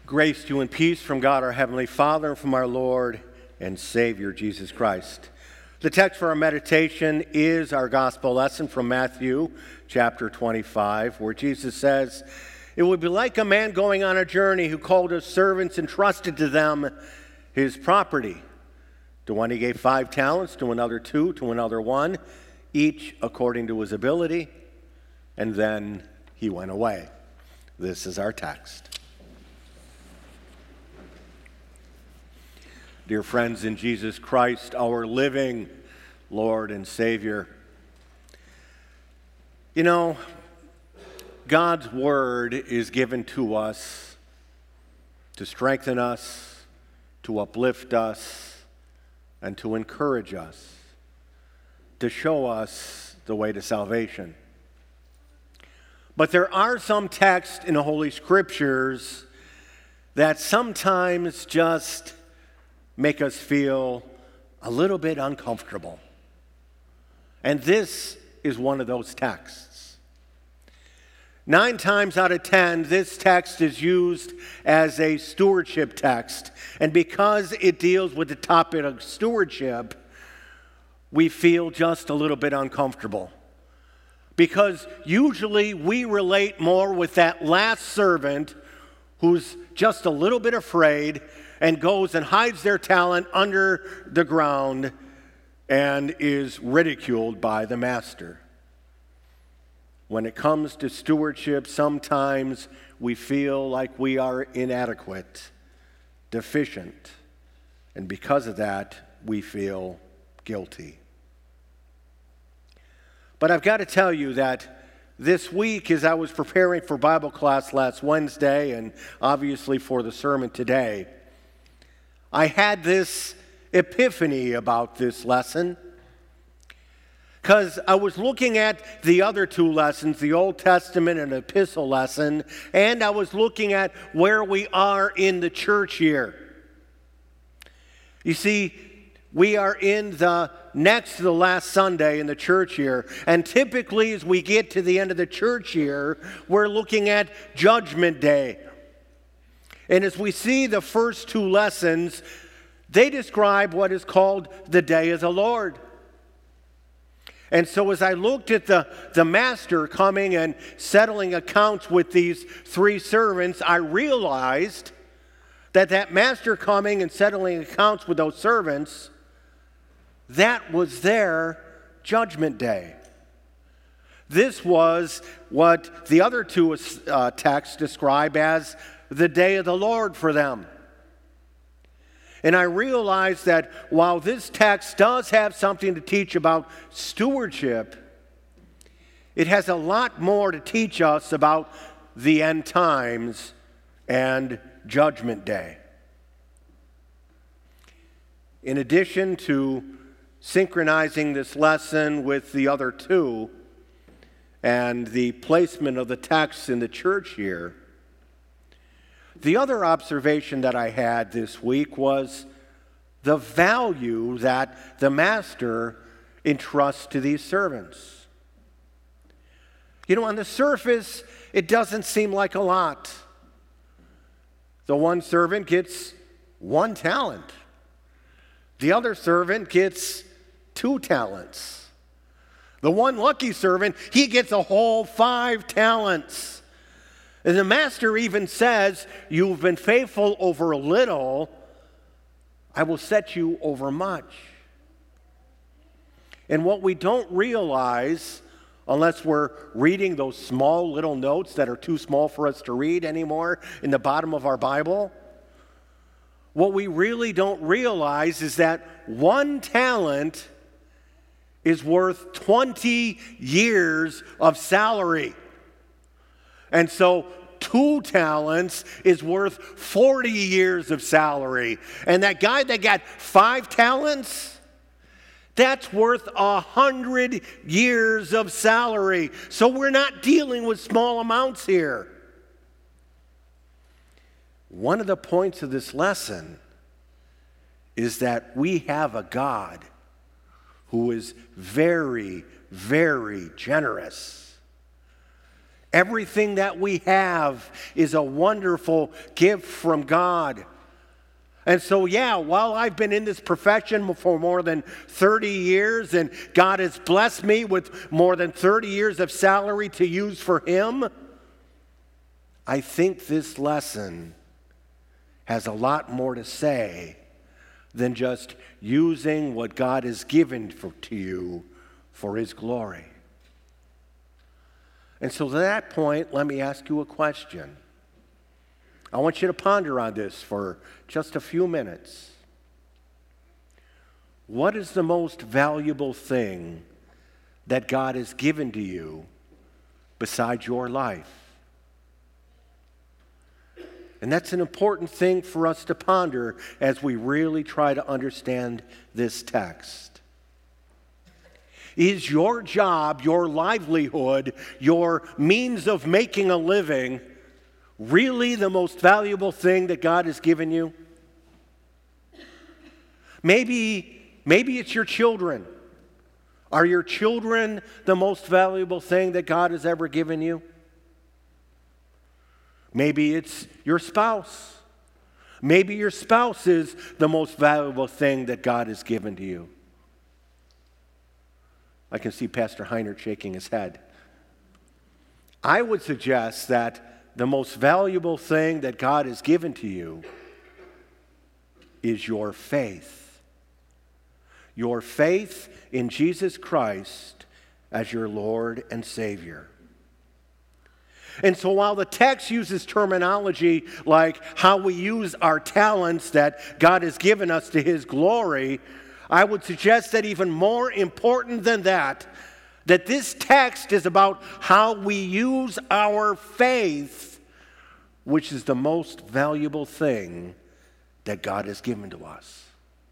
Grace to you and peace from God our Heavenly Father and from our Lord and Savior Jesus Christ. The text for our meditation is our gospel lesson from Matthew chapter 25, where Jesus says, "It would be like a man going on a journey who called his servants and trusted to them his property. To one he gave 5 talents, to another 2, to another 1, each according to his ability, and then he went away." This is our text. Dear friends in Jesus Christ, our living Lord and Savior, you know, God's word is given to us to strengthen us, to uplift us, and to encourage us, to show us the way to salvation. But there are some texts in the Holy Scriptures that sometimes just make us feel a little bit uncomfortable. And this is one of those texts. 9 times out of 10, this text is used as a stewardship text. And because it deals with the topic of stewardship, we feel just a little bit uncomfortable. Because usually we relate more with that last servant who's just a little bit afraid and goes and hides their talent under the ground and is ridiculed by the master. When it comes to stewardship, sometimes we feel like we are inadequate, deficient, and because of that, we feel guilty. But I've got to tell you that this week, as I was preparing for Bible class last Wednesday and obviously for the sermon today, I had this epiphany about this lesson because I was looking at the other 2 lessons, the Old Testament and Epistle lesson, and I was looking at where we are in the church year. You see, we are in the next to the last Sunday in the church year, and typically as we get to the end of the church year, we're looking at Judgment Day. And as we see the first 2 lessons, they describe what is called the Day of the Lord. And so as I looked at the master coming and settling accounts with these 3 servants, I realized that master coming and settling accounts with those servants, that was their Judgment Day. This was what the other 2 texts describe as the day of the Lord for them. And I realized that while this text does have something to teach about stewardship, it has a lot more to teach us about the end times and Judgment Day. In addition to synchronizing this lesson with the other 2 and the placement of the text in the church year, the other observation that I had this week was the value that the master entrusts to these servants. You know, on the surface, it doesn't seem like a lot. The one servant gets 1 talent. The other servant gets 2 talents. The one lucky servant, he gets a whole 5 talents. And the master even says, "You've been faithful over a little, I will set you over much." And what we don't realize, unless we're reading those small little notes that are too small for us to read anymore in the bottom of our Bible, what we really don't realize is that 1 talent is worth 20 years of salary. And so 2 talents is worth 40 years of salary. And that guy that got 5 talents, that's worth 100 years of salary. So we're not dealing with small amounts here. One of the points of this lesson is that we have a God who is very, very generous. Everything that we have is a wonderful gift from God. And so, while I've been in this profession for more than 30 years and God has blessed me with more than 30 years of salary to use for Him, I think this lesson has a lot more to say than just using what God has given to you for His glory. And so to that point, let me ask you a question. I want you to ponder on this for just a few minutes. What is the most valuable thing that God has given to you besides your life? And that's an important thing for us to ponder as we really try to understand this text. Is your job, your livelihood, your means of making a living really the most valuable thing that God has given you? Maybe it's your children. Are your children the most valuable thing that God has ever given you? Maybe it's your spouse. Maybe your spouse is the most valuable thing that God has given to you. I can see Pastor Heiner shaking his head. I would suggest that the most valuable thing that God has given to you is your faith. Your faith in Jesus Christ as your Lord and Savior. And so while the text uses terminology like how we use our talents that God has given us to His glory, I would suggest that even more important than that this text is about how we use our faith, which is the most valuable thing that God has given to us.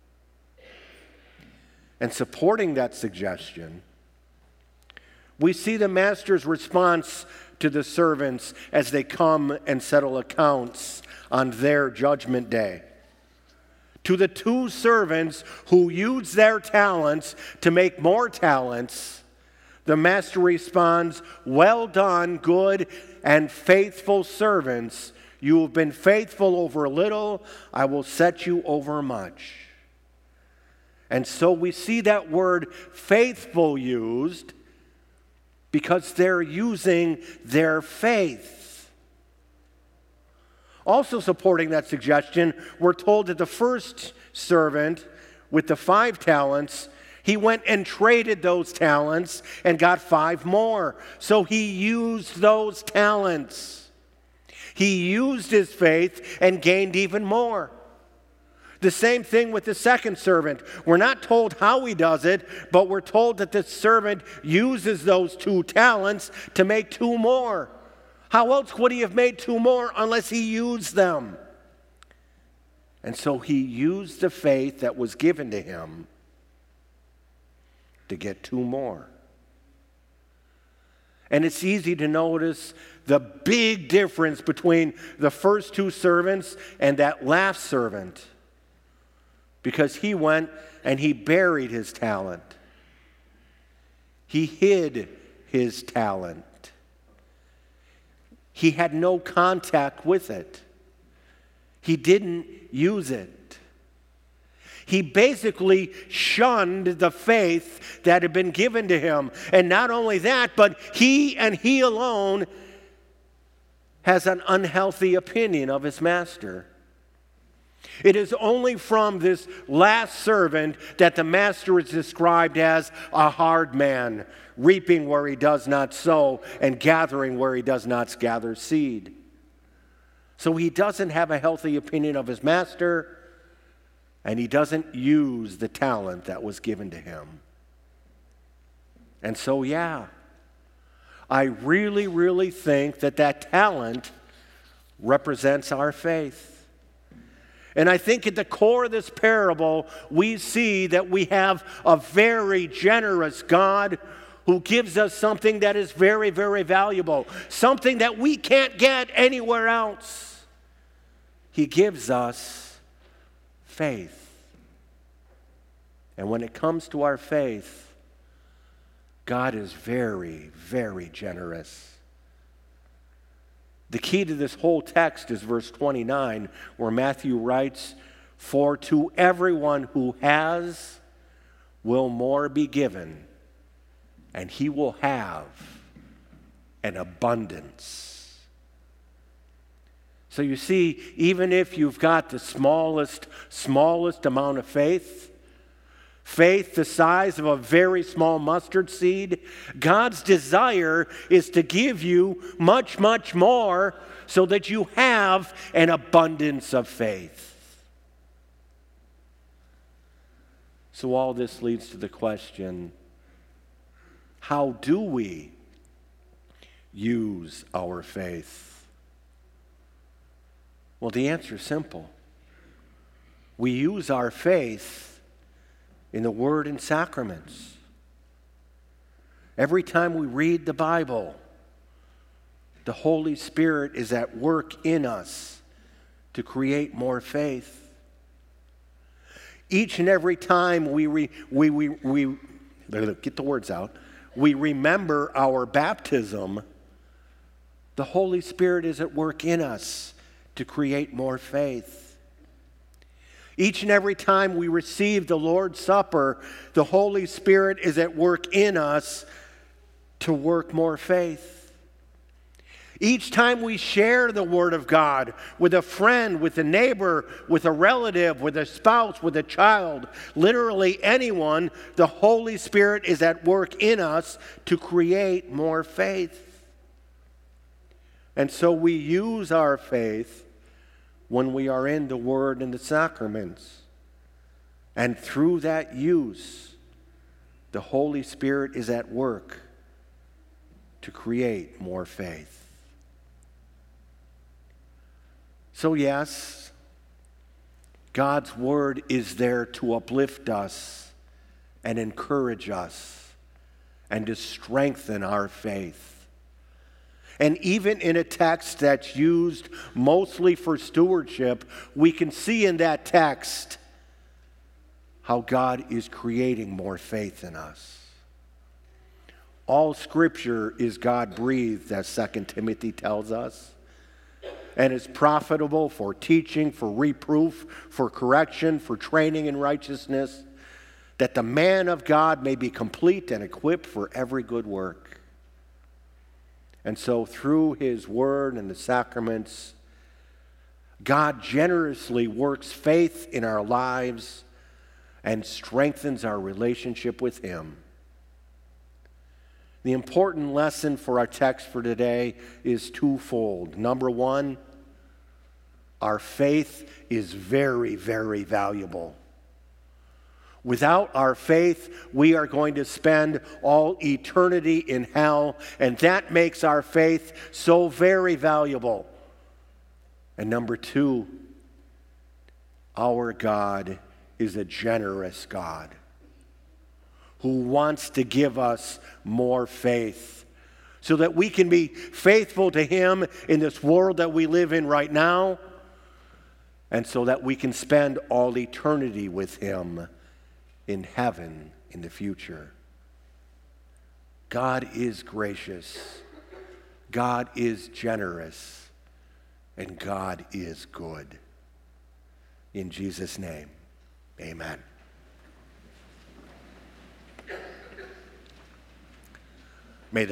And supporting that suggestion, we see the master's response to the servants as they come and settle accounts on their judgment day. To the two servants who used their talents to make more talents, the master responds, "Well done, good and faithful servants. You have been faithful over a little, I will set you over much." And so we see that word faithful used because they're using their faith. Also supporting that suggestion, we're told that the first servant with the 5 talents, he went and traded those talents and got 5 more. So he used those talents. He used his faith and gained even more. The same thing with the second servant. We're not told how he does it, but we're told that the servant uses those 2 talents to make 2 more. How else would he have made 2 more unless he used them? And so he used the faith that was given to him to get 2 more. And it's easy to notice the big difference between the first 2 servants and that last servant. Because he went and he buried his talent. He hid his talent. He had no contact with it. He didn't use it. He basically shunned the faith that had been given to him. And not only that, but he and he alone has an unhealthy opinion of his master. It is only from this last servant that the master is described as a hard man, reaping where he does not sow and gathering where he does not gather seed. So he doesn't have a healthy opinion of his master, and he doesn't use the talent that was given to him. And so, I really think that talent represents our faith. And I think at the core of this parable, we see that we have a very generous God who gives us something that is very, very valuable, something that we can't get anywhere else. He gives us faith. And when it comes to our faith, God is very, very generous. The key to this whole text is verse 29, where Matthew writes, "For to everyone who has will more be given, and he will have an abundance." So you see, even if you've got the smallest amount of faith the size of a very small mustard seed, God's desire is to give you much, much more so that you have an abundance of faith. So all this leads to the question, how do we use our faith? Well, the answer is simple. We use our faith in the Word and sacraments. Every time we read the Bible, the Holy Spirit is at work in us to create more faith. Each and every time we remember our baptism, the Holy Spirit is at work in us to create more faith. Each and every time we receive the Lord's Supper, the Holy Spirit is at work in us to work more faith. Each time we share the Word of God with a friend, with a neighbor, with a relative, with a spouse, with a child, literally anyone, the Holy Spirit is at work in us to create more faith. And so we use our faith when we are in the Word and the sacraments. And through that use, the Holy Spirit is at work to create more faith. So yes, God's Word is there to uplift us and encourage us and to strengthen our faith. And even in a text that's used mostly for stewardship, we can see in that text how God is creating more faith in us. All Scripture is God-breathed, as 2 Timothy tells us, and is profitable for teaching, for reproof, for correction, for training in righteousness, that the man of God may be complete and equipped for every good work. And so through His Word and the sacraments, God generously works faith in our lives and strengthens our relationship with Him. The important lesson for our text for today is twofold. Number one, our faith is very, very valuable. Without our faith, we are going to spend all eternity in hell, and that makes our faith so very valuable. And number two, our God is a generous God who wants to give us more faith so that we can be faithful to Him in this world that we live in right now, and so that we can spend all eternity with Him in heaven in the future. God is gracious, God is generous, and God is good. In Jesus' name, amen.